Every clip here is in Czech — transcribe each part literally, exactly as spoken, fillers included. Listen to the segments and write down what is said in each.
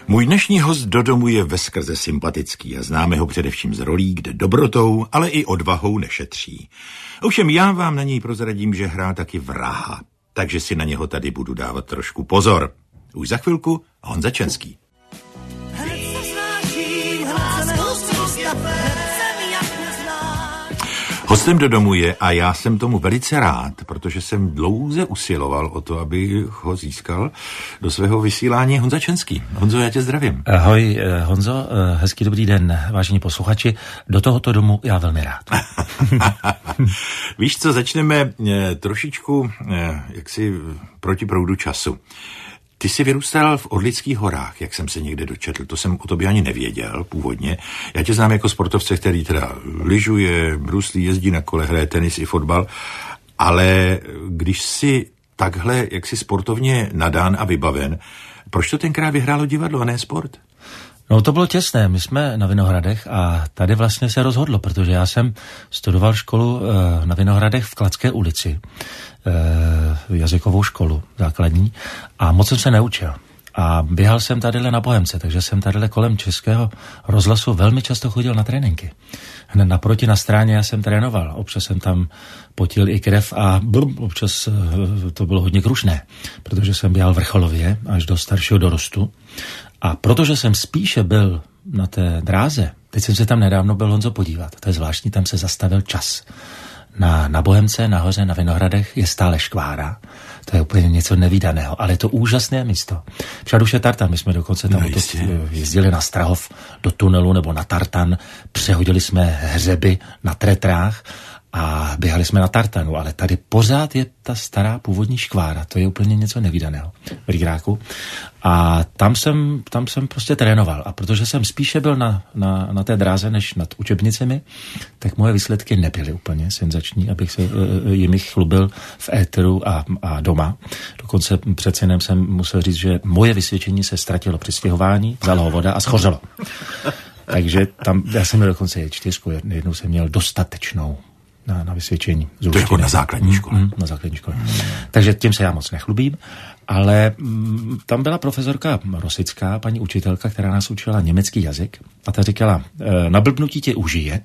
Můj dnešní host do domu je veskrze sympatický a známe ho především z rolí, kde dobrotou, ale i odvahou nešetří. Ovšem já vám na něj prozradím, že hrál taky vraha, takže si na něho tady budu dávat trošku pozor. Už za chvilku Honza Čenský. Hostem do domu je, a já jsem tomu velice rád, protože jsem dlouze usiloval o to, aby ho získal do svého vysílání, Honza Čenský. Honzo, já tě zdravím. Ahoj, Honzo, hezký dobrý den, vážení posluchači. Do tohoto domu já velmi rád. Víš co, začneme trošičku jaksi proti proudu času. Ty jsi vyrůstal v Orlických horách, jak jsem se někde dočetl, to jsem o tobě ani nevěděl původně. Já tě znám jako sportovce, který teda lyžuje, bruslí, jezdí na kole, hraje tenis i fotbal, ale když jsi takhle jaksi sportovně nadán a vybaven, proč to tenkrát vyhrálo divadlo a ne sport? No to bylo těsné, my jsme na Vinohradech a tady vlastně se rozhodlo, protože já jsem studoval školu na Vinohradech v Kladské ulici, jazykovou školu základní a moc jsem se neučil. A běhal jsem tadyhle na Bohemce, takže jsem tadyhle kolem Českého rozhlasu velmi často chodil na tréninky. Hned naproti na stráně já jsem trénoval, občas jsem tam potil i krev a blb, občas to bylo hodně krušné, protože jsem běhal vrcholově až do staršího dorostu. A protože jsem spíše byl na té dráze, teď jsem se tam nedávno byl, Honzo, podívat, to je zvláštní, tam se zastavil čas. Na, na Bohemce, nahoře, na Vinohradech je stále škvára. To je úplně něco nevídaného, ale je to úžasné místo. Všad už je tartan, my jsme dokonce tam no, jezdili na Strahov do tunelu nebo na tartan, přehodili jsme hřeby na tretrách a běhali jsme na tartanu, ale tady pořád je ta stará původní škvára, to je úplně něco nevídaného v Rýgráku. A tam jsem, tam jsem prostě trénoval. A protože jsem spíše byl na, na, na té dráze než nad učebnicemi, tak moje výsledky nebyly úplně senzační, abych se uh, jimi chlubil v éteru a, a doma. Dokonce přece jenom jsem musel říct, že moje vysvědčení se ztratilo při stěhování, vzala ho voda a schořelo. Takže tam, já jsem měl dokonce je čtyřku, jednou jsem měl dostatečnou na, na vysvědčení. To jako na základní škole. Mm, mm, na základní škole. Mm. Takže tím se já moc nechlubím, ale mm, tam byla profesorka Rosická, paní učitelka, která nás učila německý jazyk a ta říkala, e, na blbnutí tě užije,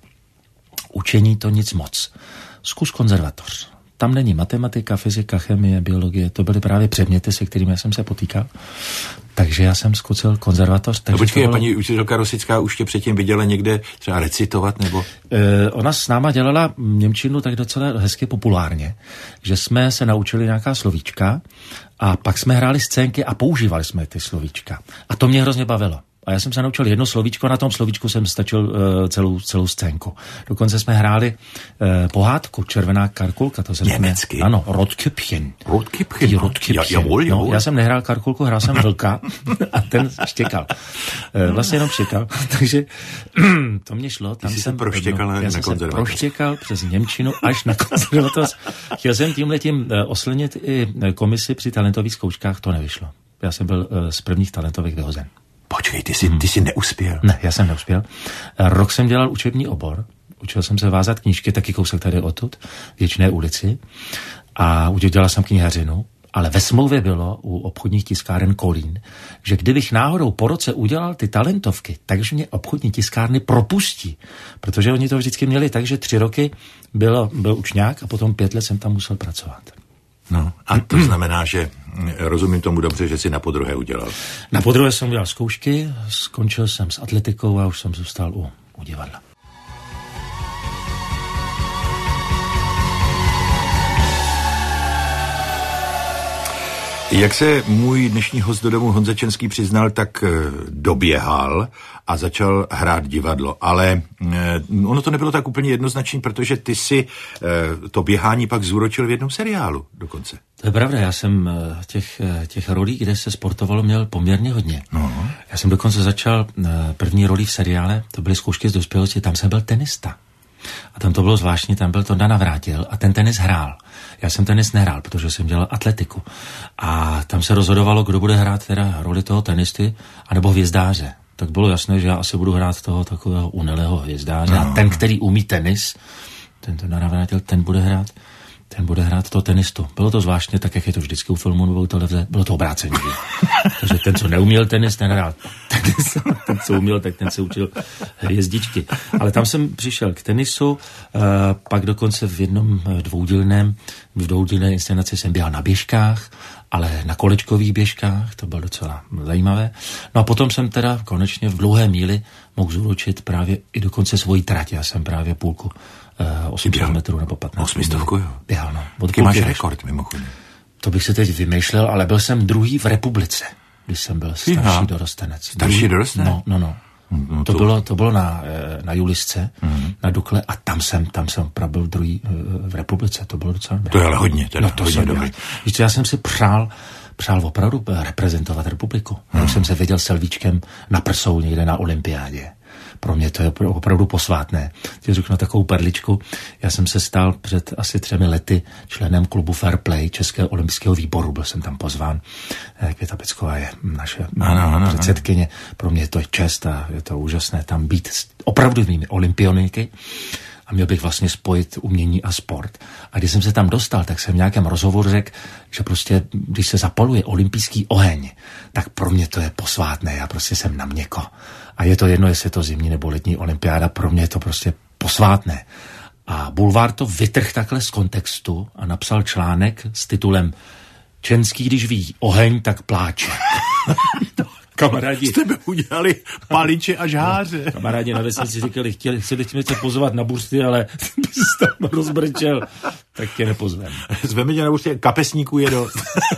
učení to nic moc. Zkus konzervatoř. Tam není matematika, fyzika, chemie, biologie, to byly právě předměty, se kterými jsem se potýkal. Takže já jsem zkusil konzervatoř. Takže no počkej, bylo... paní učitelka Rosická už tě předtím viděla někde třeba recitovat, nebo? E, ona s náma dělala němčinu tak docela hezky populárně, že jsme se naučili nějaká slovíčka a pak jsme hráli scénky a používali jsme ty slovíčka. A to mě hrozně bavilo. A já jsem se naučil jedno slovíčko, na tom slovíčku jsem stačil uh, celou, celou scénku. Dokonce jsme hráli uh, pohádku Červená karkulka. To se německy? Řekne, ano, Rotkäppchen. Rotkäppchen? Rotkäppchen. Ja, no, já jsem nehrál karkulku, hrál jsem vlka a ten štěkal. Uh, vlastně jenom štěkal. Takže to mě šlo. Tam Ty jsi jsem se proštěkal no, na, já na konzervatoř. Já jsem se proštěkal přes němčinu až na konzervatoř. Chtěl jsem tímhletím uh, oslnit i komisi při talentových zkouškách, to nevyšlo. Já jsem byl uh, z prvních talentových vyhozen. Počkej, ty jsi, ty jsi neuspěl. Ne, já jsem neuspěl. Rok jsem dělal učební obor. Učil jsem se vázat knížky, taky kousek tady odtud, v Věčné ulici. A udělal jsem knihařinu. Ale ve smlouvě bylo u obchodních tiskáren Kolín, že kdybych náhodou po roce udělal ty talentovky, takže mě obchodní tiskárny propustí. Protože oni to vždycky měli tak, že tři roky bylo, byl učňák a potom pět let jsem tam musel pracovat. No, a to znamená, že rozumím tomu dobře, že jsi na podruhé udělal. Na podruhé jsem udělal zkoušky, skončil jsem s atletikou a už jsem zůstal u, u divadla. Jak se můj dnešní host do domu Honza Čenský přiznal, tak doběhal a začal hrát divadlo. Ale ono to nebylo tak úplně jednoznačné, protože ty si to běhání pak zúročil v jednom seriálu dokonce. To je pravda, já jsem těch, těch rolí, kde se sportovalo, měl poměrně hodně. No. Já jsem dokonce začal první roli v seriále, to byly Zkoušky z dospělosti, tam jsem byl tenista. A tam to bylo zvláštní, tam byl Tonda Navrátil a ten tenis hrál. Já jsem tenis nehrál, protože jsem dělal atletiku. A tam se rozhodovalo, kdo bude hrát teda roli toho tenisty, anebo hvězdáře. Tak bylo jasné, že já asi budu hrát toho takového unilého hvězdáře. No. A ten, který umí tenis, ten Tonda Navrátil, ten bude hrát ten bude hrát toho tenistu. Bylo to zvláštně, tak jak je to vždycky u filmu nebo u televize, bylo to obráceně. Takže ten, co neuměl tenis, ten hrál tenis. Ten, co uměl, tak ten se učil jezdičky. Ale tam jsem přišel k tenisu, pak dokonce v jednom dvoudílném, v dvoudílné inscenaci jsem běhal na běžkách, ale na kolečkových běžkách, to bylo docela zajímavé. No a potom jsem teda konečně v dlouhé míli mohl zúročit právě i dokonce svoji trať. Já jsem právě půlku uh, osm kilometrů nebo patnáct. Osmistovku, jo. Běhal, no. Taky máš rekord, mimochodem. To bych se teď vymýšlel, ale byl jsem druhý v republice, když jsem byl starší Aha. dorostenec. Starší druhý, dorostenec? No, no, no. No to, to, bylo, to bylo na, na Julisce, mm. na Dukle a tam jsem, tam jsem opravdu byl druhý v republice, to bylo docela... To je ale hodně, teda no to hodně dobrý. Víš, já jsem si přál, přál opravdu reprezentovat republiku. Mm. Já už jsem se viděl s Selvíčkem na prsou někde na olympiádě. Pro mě to je opravdu posvátné. Ti řeknu takovou perličku. Já jsem se stal před asi třemi lety členem klubu Fair Play Českého olympijského výboru. Byl jsem tam pozván. Květa Pecková je naše ano, ano, předsedkyně. Pro mě to je čest a je to úžasné tam být s opravdovými olympioniky. A měl bych vlastně spojit umění a sport. A když jsem se tam dostal, tak jsem v nějakém rozhovoru řekl, že prostě, když se zapaluje olympijský oheň, tak pro mě to je posvátné. Já prostě jsem na měko. A je to jedno, jestli je to zimní nebo letní olympiáda, pro mě je to prostě posvátné. A Bulvár to vytrhl takhle z kontextu a napsal článek s titulem Čenský, když ví oheň, tak pláče. Kamarádi. Z tebe udělali paliče a žháře. No, kamarádi na vesnici říkali, chtěli, chtěli jsme tě pozvat na bursty, ale bys tam rozbrčel, tak tě nepozvem. Zveme tě na bursty, kapesníků je dost.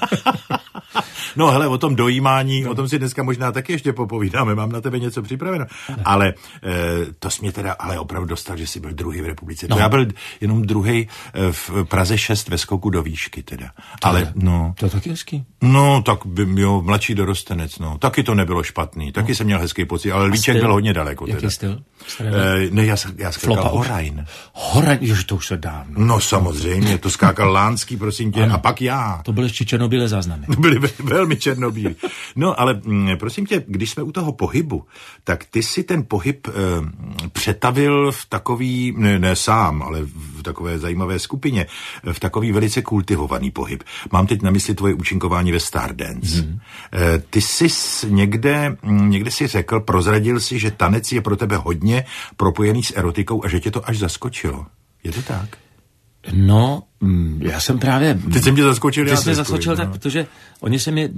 No hele, o tom dojímání, no. O tom si dneska možná taky ještě popovídáme, mám na tebe něco připraveno. Ne. Ale e, to jsi mě teda ale opravdu dostal, že jsi byl druhý v republice. No. Já byl jenom druhý v Praze šest ve skoku do výšky teda. To ale je, no. To je taky hezký. No, tak jo, mladší dorostenec, no. Taky to nebylo špatný, taky no. Jsem měl hezký pocit, ale Lvíček byl hodně daleko. Jaký teda. styl? E, ne, já, já skákal Horajn. Horajn, jož to už se dá. No, no samozřejmě, to skákal Lánský, prosím tě, ano. A pak já. To byly ještě černobílé záznamy. Byly velmi černobílé. No, ale m, prosím tě, když jsme u toho pohybu, tak ty si ten pohyb e, přetavil v takový, ne, ne sám, ale v takové zajímavé skupině, v takový velice kultivovaný pohyb. Mám teď na mysli tvoje účinkování ve Stardance. Hmm. E, ty jsi někde, někde si řekl, prozradil si, že tanec je pro tebe hodně propojený s erotikou a že tě to až zaskočilo. Je to tak? No, já jsem právě... Ty jsi mě zaskočil, já Ty jsi mě zaskočil, no. Tak, protože oni se mě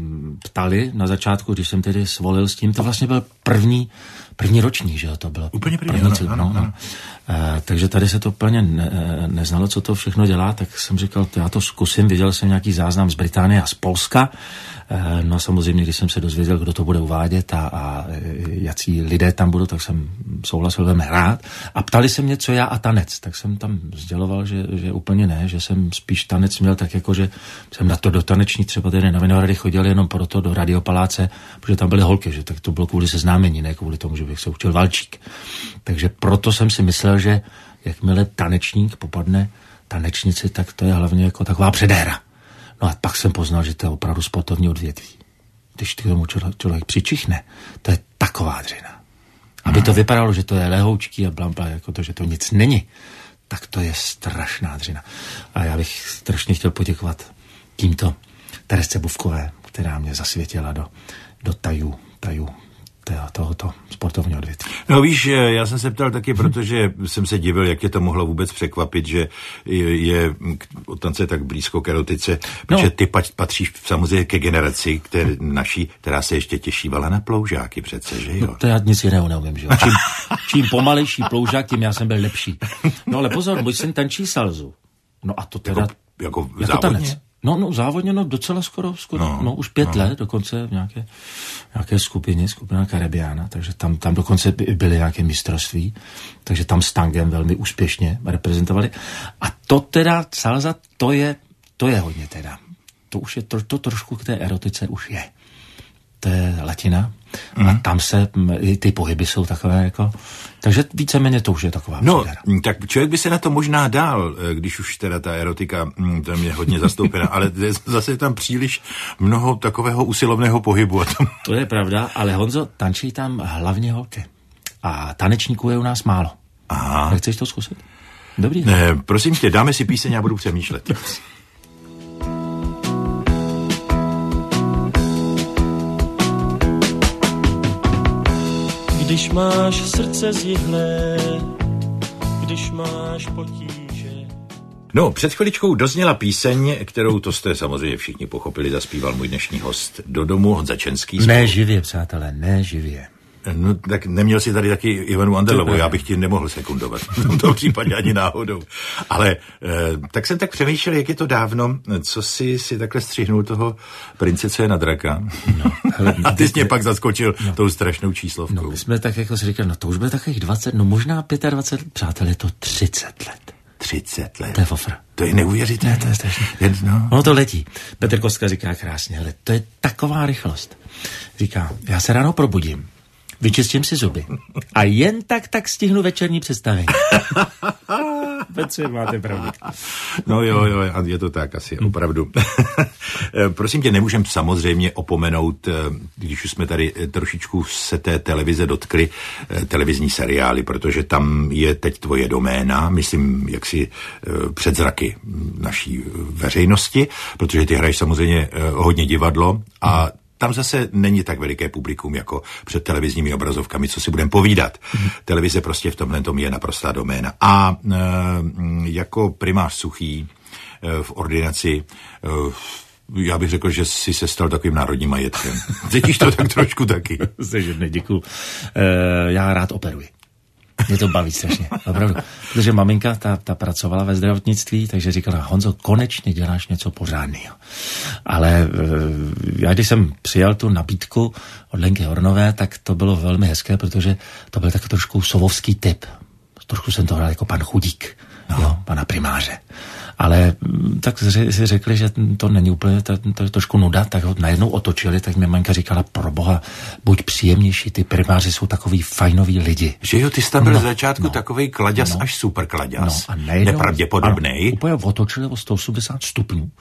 ptali na začátku, když jsem tedy svolil s tím, to vlastně byl první, první ročník, že jo, to bylo. Úplně první, první ano, cíl, ano, no, ano. Uh, takže tady se to úplně ne, neznalo, co to všechno dělá, tak jsem říkal, já to zkusím, viděl jsem nějaký záznam z Británie a z Polska, uh, no a samozřejmě, když jsem se dozvěděl, kdo to bude uvádět a, a jací lidé tam budou, tak jsem souhlasil velmi rád a ptali se mě, co já a tanec, tak jsem tam sděloval, že, že úplně ne, že jsem spíš tanec měl tak jako, že jsem na to do taneční třeba tedy na Vinohrady chodil jenom proto do Radiopaláce, protože tam byly holky, že tak to bylo kvůli seznámení, ne kvůli tomu, že bych se učil valčík. Takže proto jsem si myslel, že jakmile tanečník popadne tanečnici, tak to je hlavně jako taková předéra. No a pak jsem poznal, že to je opravdu sportovní odvětví. Když k tomu člověk, člověk přičichne, to je taková dřina. Aby to vypadalo, že to je lehoučký a blambla, jako to, že to nic není, tak to je strašná dřina. A já bych strašně chtěl poděkovat tímto Teresce Bufkové, která mě zasvětila do, do tajů, tajů tohoto sportovního odvětví. No víš, já jsem se ptal taky, protože jsem se divil, jak tě to mohlo vůbec překvapit, že je, je od tance tak blízko k erotice, protože no. Ty patříš samozřejmě ke generaci, které, naší, která se ještě těšívala na ploužáky přece, že jo? No, to já nic jiného neumím, že jo? Čím, čím pomalejší ploužák, tím já jsem byl lepší. No ale pozor, můj syn tančí salzu. No a to teda... Jako, jako, jako tanec. No, no, závodně, no, docela skoro, skoro, no, no už pět no. let, dokonce v nějaké, nějaké skupině, skupina Karibiána, takže tam, tam dokonce byly nějaké mistrovství, takže tam s tangem velmi úspěšně reprezentovali. A to teda, salsa, to je, to je hodně teda. To už je, to, to trošku k té erotice už je. To je latina. Mm. A tam se, i ty pohyby jsou takové jako, takže víceméně to už je taková no, předéra. Tak člověk by se na to možná dál, když už teda ta erotika tam je hodně zastoupena, ale zase tam příliš mnoho takového usilovného pohybu. A tam... To je pravda, ale Honzo, tančí tam hlavně holky. A tanečníků je u nás málo. Aha. Nechceš to zkusit? Dobrý. Ne, prosím tě, dáme si píseň, já budu přemýšlet. Když máš srdce zjihlé, když máš potíže. No, před chviličkou dozněla píseň, kterou, to jste samozřejmě všichni pochopili, zaspíval můj dnešní host do domu, Honza Čenský. Ne živě, přátelé, ne živě. No, tak neměl si tady taky Ivanu Anderlovou, já bych ti nemohl sekundovat. V tom případě ani náhodou. Ale eh, tak jsem tak přemýšlel, jak je to dávno, co si si takhle střihnul toho prince, co je na draka. No, hele, a ty jsi mě pak zaskočil no. tou strašnou číslovkou. No, my jsme tak jako si říkali, no to už bude takových dvacet, no možná dvacet pět, přátelé, je to třicet let. třicet let. To je fofr. To je neuvěřitelné. Ne, to je strašné. No. Ono to letí. Petr Kostka říká krásně, ale to je taková rychlost. Říká, já se ráno probudím, vyčistím si zuby a jen tak tak stihnu večerní představení. Petře, máte pravdu. No jo, jo, je to tak asi, opravdu. Prosím tě, nemůžem samozřejmě opomenout, když už jsme tady trošičku se té televize dotkli, televizní seriály, protože tam je teď tvoje doména, myslím, jaksi před zraky naší veřejnosti, protože ty hraješ samozřejmě hodně divadlo a tam zase není tak veliké publikum jako před televizními obrazovkami, co si budeme povídat. Mm. Televize prostě v tomhle tom je naprostá doména. A e, jako primář Suchý e, v ordinaci e, já bych řekl, že jsi se stal takovým národním majetkem. Cítíš to tak trošku taky? Sežedne, děkuju. E, já rád operuji. Mě to baví strašně, opravdu. Protože maminka, ta, ta pracovala ve zdravotnictví, takže říkala, Honzo, konečně děláš něco pořádného. Ale já, když jsem přijal tu nabídku od Lenky Hornové, tak to bylo velmi hezké, protože to byl tak trošku sovovský typ. Trošku jsem to hrál jako pan Chudík, no. jo, pana primáře. Ale tak si řekli, že to není úplně, to, to je trošku nuda, tak ho najednou otočili, tak mě maminka říkala, pro boha, buď příjemnější, ty primáři jsou takový fajnoví lidi. Že jo, ty jsi tam byl no, z začátku no, takovej kladěs, no, až super kladěs. No, a najednou, nepravděpodobnej. Úplně otočili o sto osmdesát stupňů.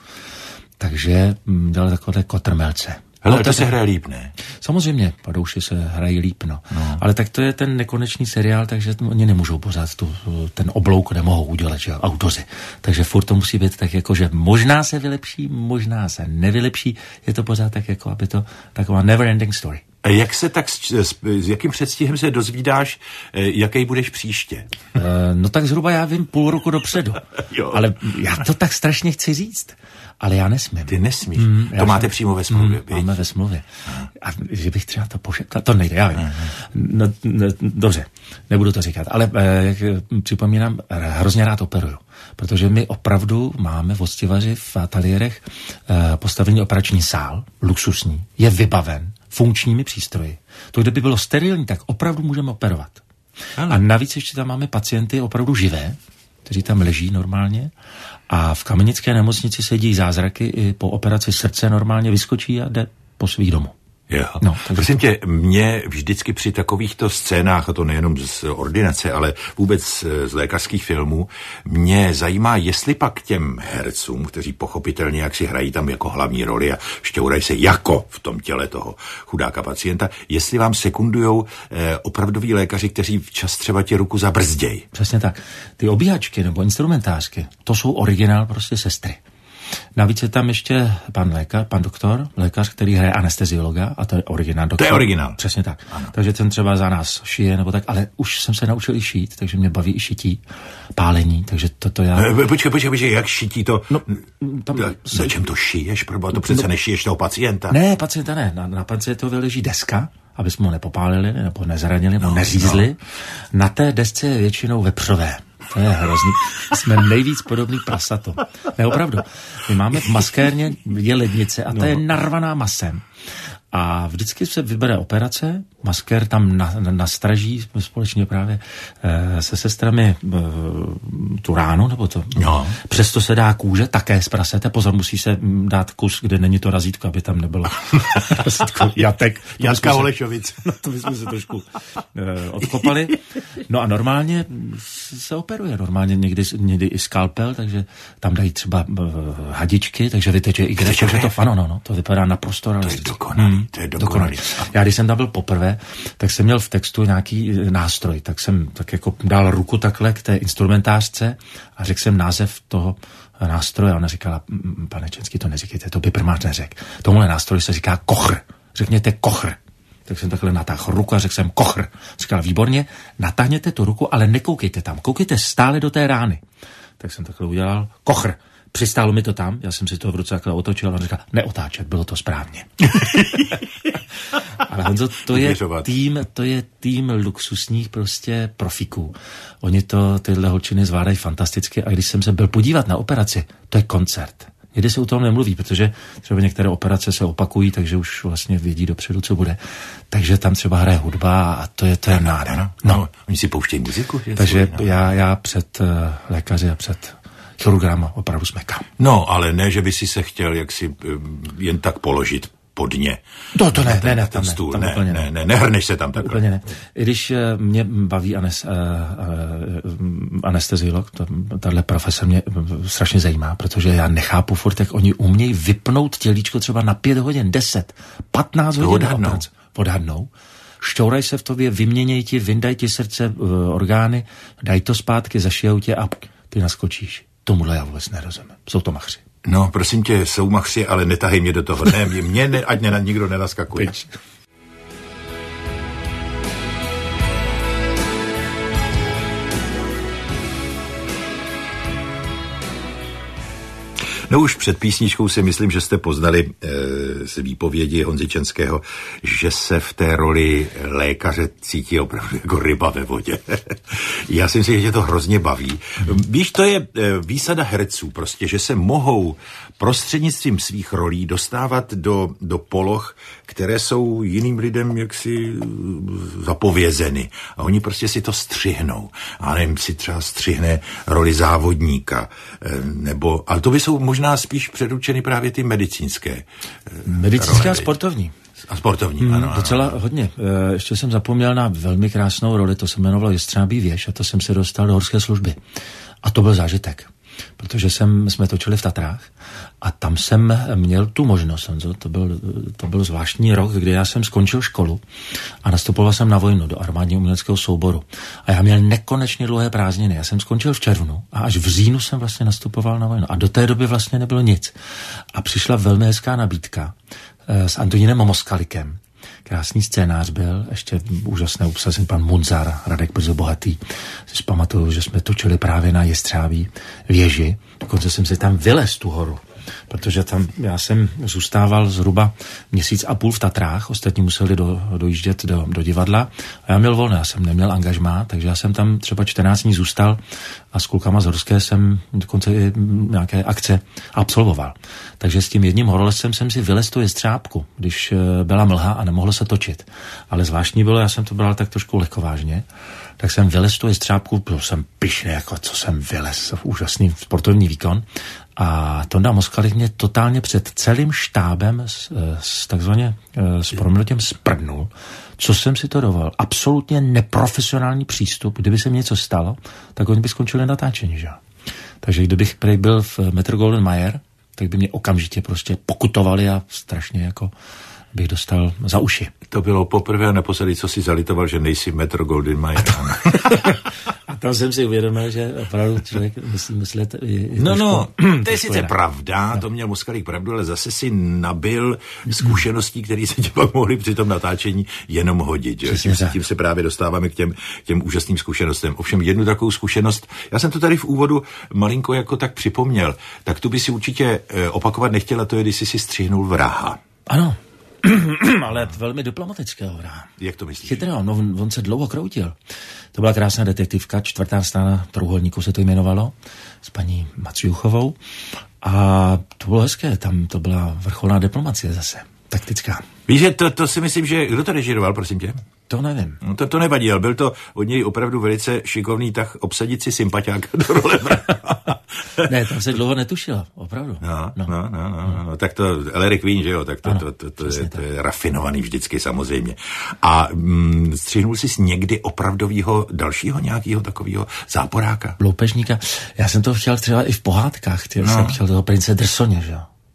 Takže dělali takové kotrmelce. Hele, no, to se hraje líp, ne? Samozřejmě, Padouši se hrají líp, no. no. Ale tak to je ten nekonečný seriál, takže oni nemůžou pořád tu, ten oblouk nemohou udělat, že autoři. Takže furt to musí být tak jako, že možná se vylepší, možná se nevylepší. Je to pořád tak jako, aby to taková never ending story. A jak se tak, s, s jakým předstihem se dozvídáš, jaký budeš příště? E, no tak zhruba já vím půl roku dopředu. Ale já to tak strašně chci říct. Ale já nesmím. Ty nesmíš. Mm, to máte jsem, přímo ve smlouvě. Mm, máme ve smlouvě. A že bych třeba to pošetl, to nejde, já vím. No, no, dobře, nebudu to říkat, ale jak připomínám, hrozně rád operuju, protože my opravdu máme v Hostivaři v ateliérech postavený operační sál, luxusní, je vybaven funkčními přístroji. To, kdyby bylo sterilní, tak opravdu můžeme operovat. Ano. A navíc ještě tam máme pacienty opravdu živé, kteří tam leží normálně a v Kamenické nemocnici se dějí zázraky, i po operaci srdce normálně vyskočí a jde po svých domů. Jo. No, prosím to... tě, mě vždycky při takovýchto scénách, a to nejenom z ordinace, ale vůbec z lékařských filmů, mě zajímá, jestli pak těm hercům, kteří pochopitelně jak si hrají tam jako hlavní roli a šťourají se jako v tom těle toho chudáka pacienta, jestli vám sekundujou eh, opravdoví lékaři, kteří včas třeba tě ruku zabrzdějí. Přesně tak. Ty obíhačky nebo instrumentářky, to jsou originál prostě sestry. Navíc je tam ještě pan lékař, pan doktor, lékař, který hraje anesteziologa a to je originál doktor. To je originál. Přesně tak. Ano. Takže ten třeba za nás šije nebo tak, ale už jsem se naučil i šít, takže mě baví i šití, pálení, takže toto já... E, počkej, počkej, počkej, jak šití to? No, tam se... Na čem to šiješ? Proboha, to přece no, nešiješ toho pacienta. Ne, pacienta ne. Na, na pacientovi leží deska, aby jsme ho nepopálili, nebo nezranili, nebo no, neřízli. No. Na té desce je většinou vepřové. To je hrozný. Jsme nejvíc podobný prasato. Ne, opravdu. My máme v maskérně je lednice a ta no. je narvaná masem. A vždycky se vybere operace, maskér tam na, na, nastraží společně právě e, se sestrami e, tu ránu, nebo to. No. Přesto se dá kůže, také z prasete. Pozor, musí se dát kus, kde není to razítko, aby tam nebylo razítko. Jatek. Janka Holešovic. No, to bychom se trošku e, odkopali. No a normálně se operuje. Normálně někdy, někdy i skalpel, takže tam dají třeba e, hadičky, takže vyteče i krev. To, ano, no, no, to vypadá naprosto realisticky. To je dokonalý. Hmm, to je dokonalý. Já když jsem tam byl poprvé, tak jsem měl v textu nějaký nástroj, tak jsem tak jako dal ruku takhle k té instrumentářce a řekl jsem název toho nástroje a ona říkala, pane Čenský, to neříkejte, to by primář neřekl. Tomuhle nástroji se říká kochr. Řekněte kochr. Tak jsem takhle natáhl ruku a řekl jsem kochr. Říkala, výborně, natáhněte tu ruku, ale nekoukejte tam, koukejte stále do té rány. Tak jsem takhle udělal kochr. Přistálo mi to tam, já jsem si to v ruce takhle otočil a on říkal, neotáčet, bylo to správně. Ale Honzo, to je tým, to je tým luxusních prostě profiků. Oni to, tyhle holčiny zvládají fantasticky a když jsem se byl podívat na operaci, to je koncert. Někdy se u toho nemluví, protože třeba některé operace se opakují, takže už vlastně vědí dopředu, co bude. Takže tam třeba hraje hudba a to je, to je nádherné. No, no, oni si pouštějí muziku. Takže já, já před uh, lékaři a před chirurgama opravdu smekám. No, ale ne, že by si se chtěl jaksi jen tak položit pod ně. To, to ne, ne, ne, tam, stůl, tam ne, úplně ne. Ne, ne, nehrneš se tam takhle. Úplně ne. I když mě baví anes, uh, uh, anesteziolog, tahle profese mě strašně zajímá, protože já nechápu furt, jak oni umějí vypnout tělíčko třeba na pět hodin, deset, patnáct hodin. Odhadnou. Odhadnou. Šťouraj se v tobě, vyměněj ti, vyndaj ti srdce, uh, orgány, daj to zpátky, zašijou tě a ty naskočíš. Tomuhle já vůbec nerozumím. Jsou to machři. No, prosím tě, jsou machři, ale netahej mě do toho. Ne, mě, mě ne, ať ne, nikdo nenaskakuje. Pič. No už před písničkou si myslím, že jste poznali e, z výpovědi Honzy Čenského, že se v té roli lékaře cítí opravdu jako ryba ve vodě. Já si myslím, že tě to hrozně baví. Víš, to je e, výsada herců prostě, že se mohou prostřednictvím svých rolí dostávat do, do poloh, které jsou jiným lidem jaksi zapovězeny. A oni prostě si to střihnou. A nevím, si třeba střihne roli závodníka. E, nebo, ale to by jsou možná spíš předurčeny právě ty medicínské. Medicínské role. A sportovní. A sportovní, hmm, ano. Docela ano. hodně. E, ještě jsem zapomněl na velmi krásnou roli, to se jmenovalo Jestřábí věž a to jsem se dostal do horské služby. A to byl zážitek. Protože jsem, jsme točili v Tatrách a tam jsem měl tu možnost, to byl, to byl zvláštní rok, kdy já jsem skončil školu a nastupoval jsem na vojnu do armádního uměleckého souboru. A já měl nekonečně dlouhé prázdniny. Já jsem skončil v červnu a až v říjnu jsem vlastně nastupoval na vojnu. A do té doby vlastně nebylo nic. A přišla velmi hezká nabídka s Antonínem Moskalikem. Krásný scénář byl, ještě úžasné obsazen pan Munzar, Radek Brzo Bohatý. Si pamatuju, že jsme točili právě na Jestřábí věži. Dokonce jsem si tam vylez tu horu, protože tam já jsem zůstával zhruba měsíc a půl v Tatrách, ostatní museli do, dojíždět do, do divadla a já měl volné, já jsem neměl angažmá, takže já jsem tam třeba čtrnáct dní zůstal a s klukama z Horské jsem dokonce i nějaké akce absolvoval. Takže s tím jedním horolezcem jsem si vylez tu Jestřábku, když byla mlha a nemohlo se točit. Ale zvláštní bylo, já jsem to bral tak trošku lehkovážně, tak jsem vylez tu Jestřábku, byl jsem pyšný, jako co jsem vylez, úžasný sportovní výkon. A Tonda Moskalik mě totálně před celým štábem s, s takzvaně s proměnutím sprdnul. Co jsem si to dovolil? Absolutně neprofesionální přístup. Kdyby se mi něco stalo, tak oni by skončili natáčení, že? Takže kdybych prej byl v Metro Golden Mayer, tak by mě okamžitě prostě pokutovali a strašně jako bych dostal za uši. To bylo poprvé a naposledy, co si zalitoval, že nejsi Metro Golden Mayer. A tam jsem si uvědomil, že opravdu člověk musí myslet... No, no, to je sice pravda, no. To měl Moskalik pravdu, ale zase si nabil zkušeností, které se tě pak mohly při tom natáčení jenom hodit. Že? Tím, tím se právě dostáváme k těm, těm úžasným zkušenostem. Ovšem jednu takovou zkušenost, já jsem to tady v úvodu malinko jako tak připomněl, tak tu by si určitě opakovat nechtěla, to je, když jsi si střihnul vraha. Ano. Ale velmi diplomatického vraha. Jak to myslíš? Chytrého, no on, on se dlouho kroutil. To byla krásná detektivka, čtvrtá strana Trouhelníku se to jmenovalo, s paní Maciuchovou. A to bylo hezké, tam to byla vrcholná diplomacie zase, taktická. Víš, že to, to si myslím, že kdo to režíroval, prosím tě? To nevím. No to, to nevadí, ale byl to od něj opravdu velice šikovný tah obsadit si sympatiáka do role vraha. Ne, tam se dlouho netušilo, opravdu. No, no, no, no, no, no. Tak to Ellery Queen, že jo, tak to, ano, to, to, to, je, to je rafinovaný vždycky samozřejmě. A mm, střihnul jsi někdy opravdovýho dalšího nějakého takového záporáka? Loupežníka. Já jsem to chtěl třeba i v pohádkách, no. Jsem chtěl toho prince Drsoně, že jo.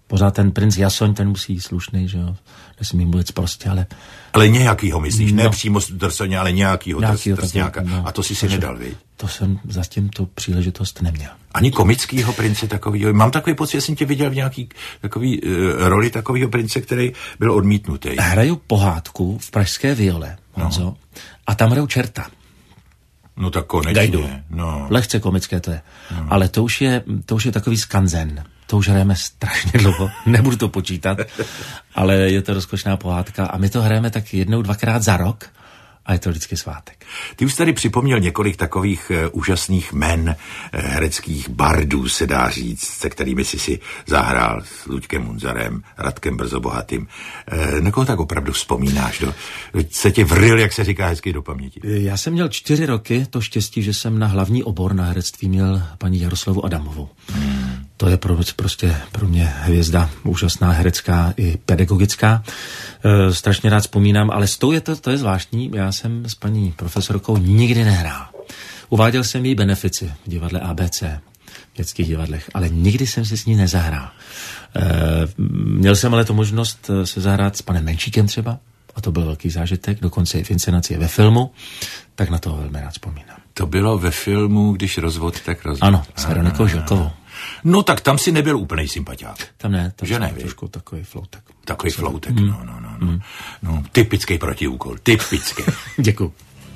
Pořád ten princ Jasoň, ten musí jít slušný, že jo. Nesmí mluvit prostě, ale... Ale nějakýho myslíš, no. ne přímo drsně, ale nějakýho, nějakýho drsňáka. No. A to si si nedal, viď? To jsem zatím tu příležitost neměl. Ani komickýho prince takovýho. Mám takový pocit, že jsem tě viděl v nějaký takový uh, roli takovýho prince, který byl odmítnutý. Hraju pohádku v Pražské Viole, Honzo, no. A tam hraju čerta. No tak konečně. Gajdu. No. Lehce komické to je. No. Ale to už je, to už je takový skanzen. To už hrajeme strašně dlouho, nebudu to počítat, ale je to rozkošná pohádka a my to hrajeme tak jednou, dvakrát za rok a je to vždycky svátek. Ty už tady připomněl několik takových uh, úžasných men, uh, hereckých bardů, se dá říct, se kterými jsi si zahrál s Luďkem Munzarem, Radkem Brzobohatým. Uh, na koho tak opravdu vzpomínáš? Do, se tě vril, jak se říká hezky, do paměti? Já jsem měl čtyři roky to štěstí, že jsem na hlavní obor na herectví měl paní Jaroslavu Adamovou. Hmm. To je pro, prostě pro mě hvězda, úžasná herecká i pedagogická. E, strašně rád vzpomínám, ale s tou je to, to je zvláštní. Já jsem s paní profesorkou nikdy nehrál. Uváděl jsem jí benefici v divadle A B C, v dětských divadlech, ale nikdy jsem si s ní nezahrál. E, měl jsem ale tu možnost se zahrát s panem Menšíkem třeba, a to byl velký zážitek, dokonce i v inscenaci ve filmu, tak na to velmi rád vzpomínám. To bylo ve filmu, když rozvod, tak rozvod. Ano, s Veronikou Žilkovou. No tak tam si nebyl úplnej sympatiák. Tam ne, tam že ne, trošku takový floutek. Takový floutek, mm. no, no, no, no. Mm. no. Typický protiúkol, typický. Děkuju.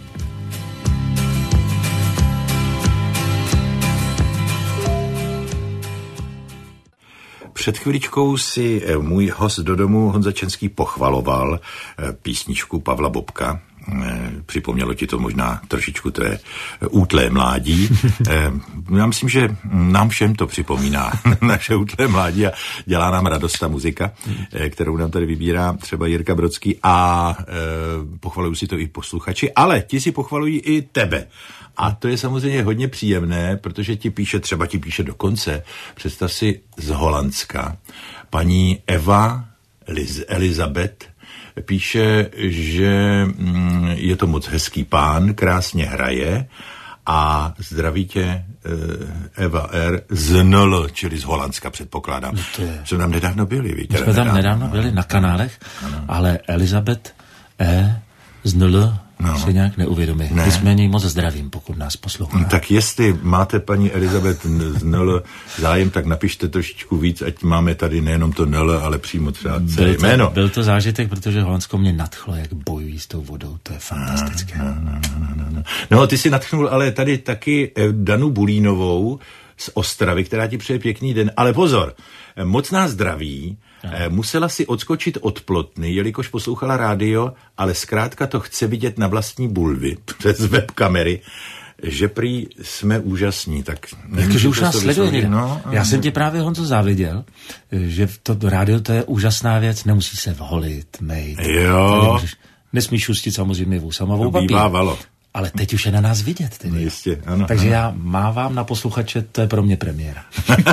Před chviličkou si můj host do domu Honza Čenský pochvaloval písničku Pavla Bobka. Připomnělo ti to možná trošičku, to je útlé mládí. Já myslím, že nám všem to připomíná naše útlé mládí a dělá nám radost ta muzika, kterou nám tady vybírá třeba Jirka Brodský a pochvalují si to i posluchači, ale ti si pochvalují i tebe. A to je samozřejmě hodně příjemné, protože ti píše, třeba ti píše dokonce, představ si z Holandska, paní Eva Liz, Elizabeth píše, že je to moc hezký pán, krásně hraje a zdraví tě Eva R. z N L, čili z Holandska, předpokládám. No to je... Jsme tam nedávno byli, víte? My jsme tam nedávno byli na kanálech, ano. Ale Elizabeth E. z N L no. si nějak neuvědomí. Ne. Nicméně moc zdravím, pokud nás poslouchá. Tak jestli máte paní Elizabeth z N L zájem, tak napište trošičku víc, ať máme tady nejenom to N L, ale přímo třeba celé jméno. Byl to zážitek, protože Holandsko mě nadchlo, jak bojují s tou vodou, to je fantastické. No, no, no, no, no. no ty si nadchnul ale tady taky Danu Bulínovou z Ostravy, která ti přeje pěkný den, ale pozor, moc nás zdraví. No. Musela si odskočit od plotny, jelikož poslouchala rádio, ale zkrátka to chce vidět na vlastní bulvy přes webkamery, že prý jsme úžasní. Tak jakože už nás sleduje. No, Já jsem tě právě, Honzo, záviděl, že to rádio to je úžasná věc, nemusí se vholit, mejt. Jo. Nesmíš ustit samozřejmě vů samovou papír. Bývávalo. Ale teď už je na nás vidět. Tedy. No jistě, ano. Takže ano. já mávám na posluchače, to je pro mě premiéra.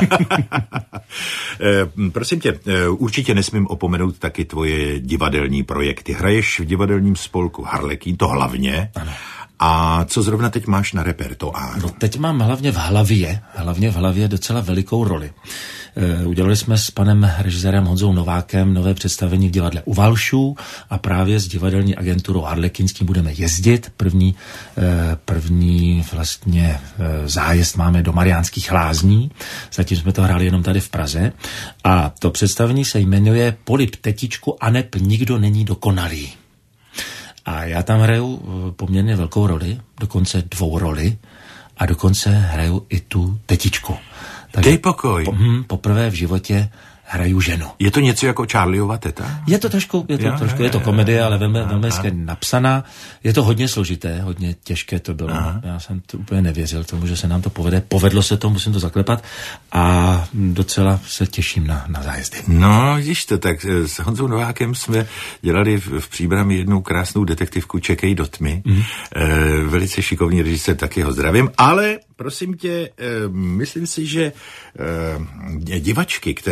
e, prosím tě, určitě nesmím opomenout taky tvoje divadelní projekty. Hraješ v divadelním spolku Harlekín, to hlavně. Ano. A co zrovna teď máš na repertoáru? No teď mám hlavně v hlavě, hlavně v hlavě docela velikou roli. E, udělali jsme s panem režisérem Honzou Novákem nové představení v divadle U Valšů a právě s divadelní agenturou Harlekin s tím budeme jezdit. První, e, první vlastně e, zájezd máme do Mariánských Lázní, zatím jsme to hráli jenom tady v Praze a to představení se jmenuje Polip tetičku aneb nikdo není dokonalý. A já tam hraju poměrně velkou roli, dokonce dvou roli a dokonce hraju i tu tetičku. Takže dej pokoj. Po, hm, poprvé v životě hraju ženu. Je to něco jako Charlieova teta? Je to trošku, je to, jo, trošku, je, je to komedie, ale velmi, velmi hezky napsaná. Je to hodně složité, hodně těžké to bylo. Aha. Já jsem to úplně nevěřil tomu, že se nám to povede. Povedlo se to, musím to zaklepat a docela se těším na, na zájezdy. No, vidíš to, tak s Honzou Novákem jsme dělali v, v Příbrami jednou krásnou detektivku Čekej do tmy. Mm. E, velice šikovný režisér, taky ho zdravím, ale prosím tě, e, myslím si, že e, divačky, které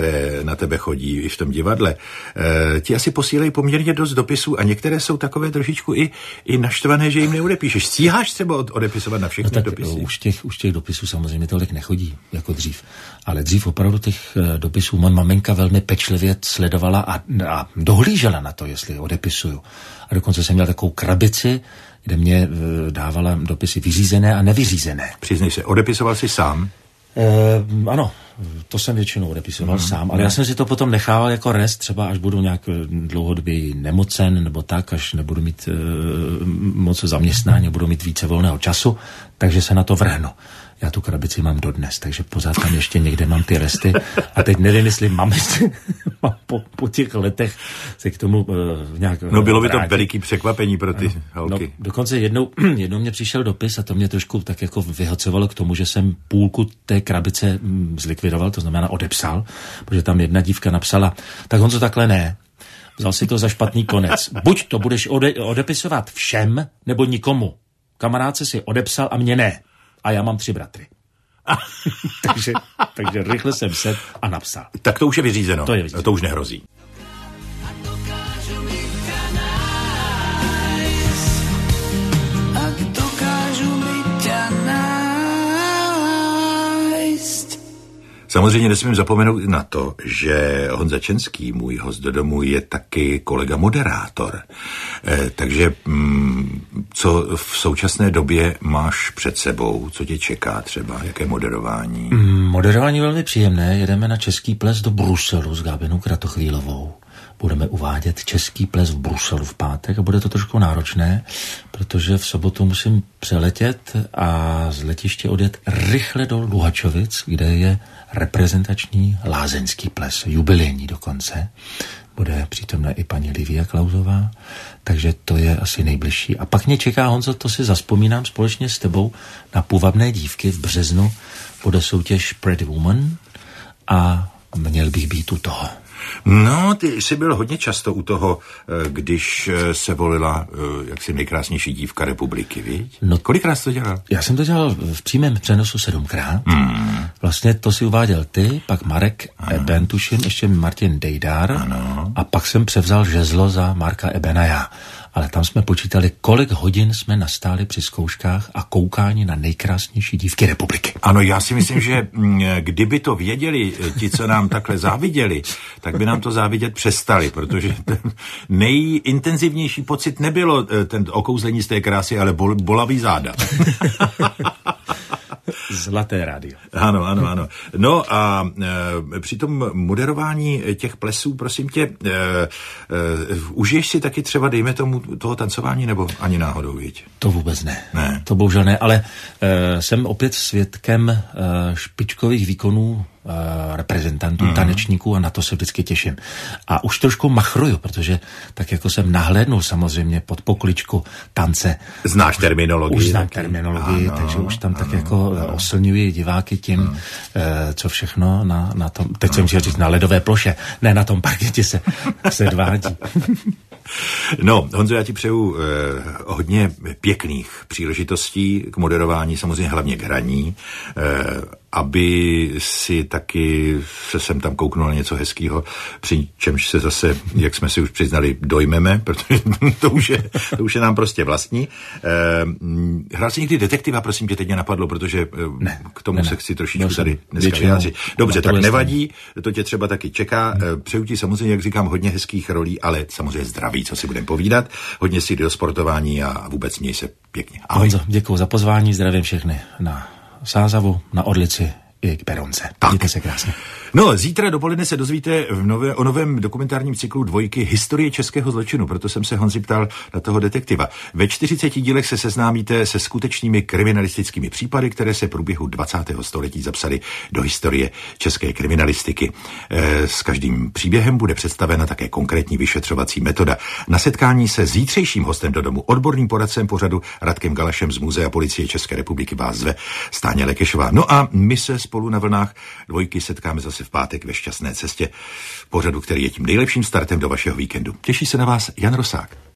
na tebe chodí i v tom divadle, e, ti asi posílají poměrně dost dopisů a některé jsou takové trošičku i, i naštvané, že jim neodepíšeš. Stíháš třeba od, odepisovat na všechny no tak, dopisy? Už těch, už těch dopisů samozřejmě tolik nechodí, jako dřív. Ale dřív opravdu těch dopisů moje maminka velmi pečlivě sledovala a, a dohlížela na to, jestli odepisuju. A dokonce jsem měl takovou krabici, kde mě dávala dopisy vyřízené a nevyřízené. Přiznej se, odepisoval jsi sám? E, ano, to jsem většinou odepisoval mm, sám, ale ne. Já jsem si to potom nechával jako rest, třeba až budu nějak dlouhodobě nemocen, nebo tak, až nebudu mít e, moc zaměstnání, budu mít více volného času, takže se na to vrhnu. Já tu krabici mám dodnes, takže pořád tam ještě někde mám ty resty a teď nevím, jestli mám, mám po, po těch letech se k tomu uh, nějak No bylo by to veliký překvapení pro ty holky. No, dokonce jednou, jednou mě přišel dopis a to mě trošku tak jako vyhocovalo k tomu, že jsem půlku té krabice mm, zlikvidoval, to znamená odepsal, protože tam jedna dívka napsala, tak Honzo, takhle ne. Vzal si to za špatný konec. Buď to budeš ode, odepisovat všem, nebo nikomu. Kamarádce si odepsal a mě ne. A já mám tři bratry. takže, takže rychle jsem sedl a napsal. Tak to už je vyřízeno. To je vyřízeno. To už nehrozí. Samozřejmě nesmím zapomenout na to, že Honza Čenský, můj host do domu, je taky kolega moderátor. Eh, takže mm, co v současné době máš před sebou? Co tě čeká třeba? Jaké moderování? Mm, moderování velmi příjemné. Jedeme na Český ples do Bruselu s Gábinou Kratochvílovou. Budeme uvádět Český ples v Bruselu v pátek a bude to trošku náročné, protože v sobotu musím přeletět a z letiště odjet rychle do Luhačovic, kde je reprezentační lázeňský ples, jubilejní dokonce. Bude přítomná i paní Livia Klausová, takže to je asi nejbližší. A pak mě čeká, Honzo, to si zazpomínám společně s tebou, na Půvabné dívky v březnu bude soutěž Pretty Woman a měl bych být u toho. No, ty jsi byl hodně často u toho, když se volila jaksi nejkrásnější dívka republiky, viď? No, kolikrát jsi to dělal? Já jsem to dělal v přímém přenosu sedmkrát. Mm. Vlastně to si uváděl ty, pak Marek ano. Eben, tuším, ještě Martin Dejdar. Ano. A pak jsem převzal žezlo za Marka Ebena já. Ale tam jsme počítali, kolik hodin jsme nastáli při zkouškách a koukání na nejkrásnější dívky republiky. Ano, já si myslím, že kdyby to věděli ti, co nám takhle záviděli, tak by nám to závidět přestali, protože ten nejintenzivnější pocit nebylo ten okouzlení z té krásy, ale bol, bolavý záda. Zlaté rádio. Ano, ano, ano. No a e, při tom moderování těch plesů, prosím tě, e, e, užiješ si taky třeba, dejme tomu, toho tancování, nebo ani náhodou, viď? To vůbec ne. Ne. To bohužel ne, ale e, jsem opět svědkem e, špičkových výkonů e, reprezentantů, mm. tanečníků a na to se vždycky těším. A už trošku machruju, protože tak jako jsem nahlédnul samozřejmě pod pokličku tance. Znáš terminologii? Už znám terminologii, ano, takže už tam ano, tak jako ano. oslňuji diváky tím, ano. e, co všechno na, na tom, teď jsem chtěl říct na ledové ploše, ne na tom parketě se, se dvádí. No, Honzo, já ti přeju eh, hodně pěkných příležitostí k moderování, samozřejmě hlavně k hraní, eh, aby si taky se sem tam kouknul na něco hezkýho, při čemž se zase, jak jsme si už přiznali, dojmeme, protože to už je, to už je nám prostě vlastní. Eh, hrál jsi někdy detektiva, prosím tě, teď mě napadlo, protože eh, ne, k tomu ne, se ne. chci trošičku tady dneska vyjádřit. Dobře, tak nevadí, to tě třeba taky čeká. Hmm. Přeju ti samozřejmě, jak říkám, hodně hezkých rolí, ale samozřejmě zdraví, co si budeme povídat. Hodně si do sportování a vůbec měj se pěkně. Ahoj. Honzo, děkuju za pozvání, zdravím všechny na Sázavu, na Orlici i k Berounce. Mějte se krásně. No, zítra dopoledne se dozvíte v nové, o novém dokumentárním cyklu Dvojky Historie českého zločinu, proto jsem se Honzi ptal na toho detektiva. Ve čtyřiceti dílech se seznámíte se skutečnými kriminalistickými případy, které se v průběhu dvacátého století zapsaly do historie české kriminalistiky. E, s každým příběhem bude představena také konkrétní vyšetřovací metoda. Na setkání se zítřejším hostem do domu, odborným poradcem pořadu Radkem Galašem z Muzea policie České republiky vás zve Stáňa Lekešová. No a my se spolu na vlnách Dvojky setkáme zase v pátek ve Šťastné cestě, pořadu, který je tím nejlepším startem do vašeho víkendu. Těší se na vás Jan Rosák.